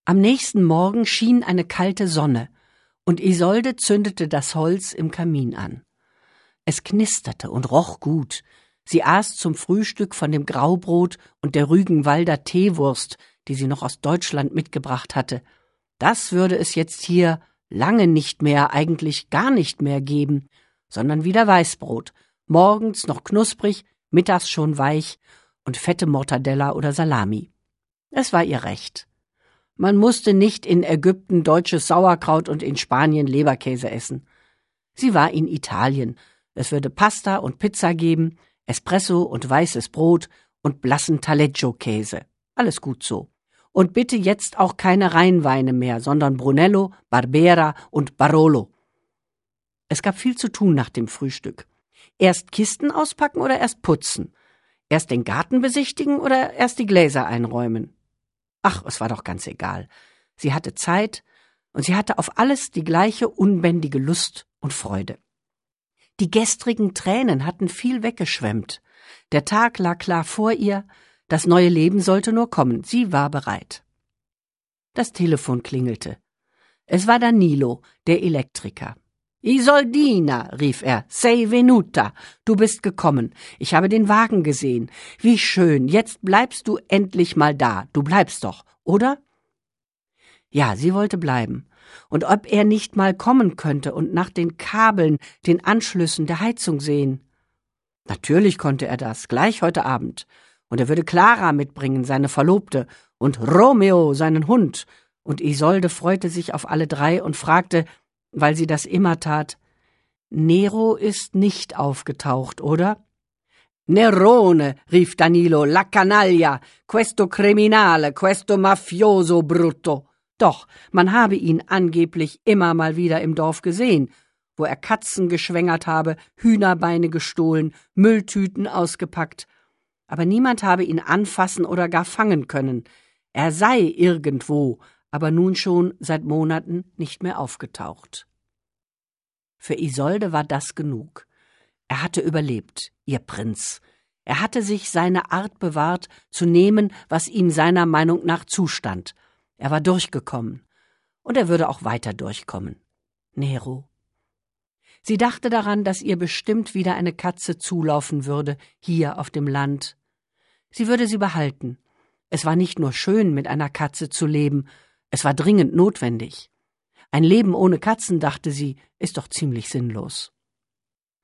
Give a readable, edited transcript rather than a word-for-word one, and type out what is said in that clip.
Am nächsten Morgen schien eine kalte Sonne, und Isolde zündete das Holz im Kamin an. Es knisterte und roch gut. Sie aß zum Frühstück von dem Graubrot und der Rügenwalder Teewurst, die sie noch aus Deutschland mitgebracht hatte. Das würde es jetzt hier lange nicht mehr, eigentlich gar nicht mehr geben, sondern wieder Weißbrot, morgens noch knusprig, mittags schon weich und fette Mortadella oder Salami. Es war ihr Recht. Man musste nicht in Ägypten deutsches Sauerkraut und in Spanien Leberkäse essen. Sie war in Italien. Es würde Pasta und Pizza geben, Espresso und weißes Brot und blassen Taleggio-Käse. Alles gut so. Und bitte jetzt auch keine Rheinweine mehr, sondern Brunello, Barbera und Barolo. Es gab viel zu tun nach dem Frühstück. Erst Kisten auspacken oder erst putzen? Erst den Garten besichtigen oder erst die Gläser einräumen? Ach, es war doch ganz egal. Sie hatte Zeit und sie hatte auf alles die gleiche unbändige Lust und Freude. Die gestrigen Tränen hatten viel weggeschwemmt. Der Tag lag klar vor ihr, das neue Leben sollte nur kommen. Sie war bereit. Das Telefon klingelte. Es war Danilo, der Elektriker. »Isoldina«, rief er, »sei venuta, du bist gekommen. Ich habe den Wagen gesehen. Wie schön, jetzt bleibst du endlich mal da. Du bleibst doch, oder?« Ja, sie wollte bleiben. Und ob er nicht mal kommen könnte und nach den Kabeln, den Anschlüssen der Heizung sehen. Natürlich konnte er das, gleich heute Abend. Und er würde Clara mitbringen, seine Verlobte, und Romeo, seinen Hund. Und Isolde freute sich auf alle drei und fragte, weil sie das immer tat, »Nero ist nicht aufgetaucht, oder?« »Nerone«, rief Danilo, »la canaglia, questo criminale, questo mafioso brutto.« Doch, man habe ihn angeblich immer mal wieder im Dorf gesehen, wo er Katzen geschwängert habe, Hühnerbeine gestohlen, Mülltüten ausgepackt. Aber niemand habe ihn anfassen oder gar fangen können. Er sei irgendwo, aber nun schon seit Monaten nicht mehr aufgetaucht. Für Isolde war das genug. Er hatte überlebt, ihr Prinz. Er hatte sich seine Art bewahrt, zu nehmen, was ihm seiner Meinung nach zustand. Er war durchgekommen. Und er würde auch weiter durchkommen. Nero. Sie dachte daran, dass ihr bestimmt wieder eine Katze zulaufen würde, hier auf dem Land. Sie würde sie behalten. Es war nicht nur schön, mit einer Katze zu leben, es war dringend notwendig. Ein Leben ohne Katzen, dachte sie, ist doch ziemlich sinnlos.